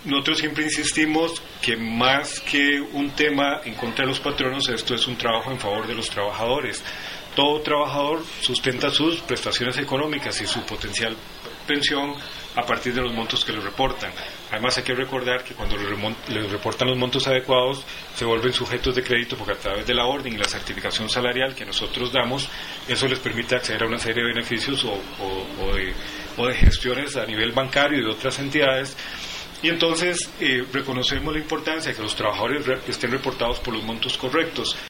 nosotros siempre insistimos que más que un tema en contra de los patronos, esto es un trabajo en favor de los trabajadores. Todo trabajador sustenta sus prestaciones económicas y su potencial pensión a partir de los montos que le reportan. Además hay que recordar que cuando les reportan los montos adecuados se vuelven sujetos de crédito, porque a través de la orden y la certificación salarial que nosotros damos, eso les permite acceder a una serie de beneficios o de gestiones a nivel bancario y de otras entidades. Y entonces reconocemos la importancia de que los trabajadores estén reportados por los montos correctos.